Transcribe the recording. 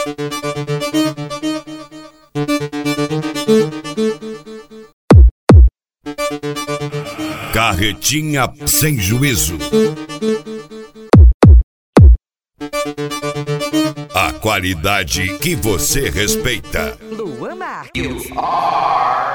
Carretinha sem juízo. A qualidade que você respeita. Luan Marques.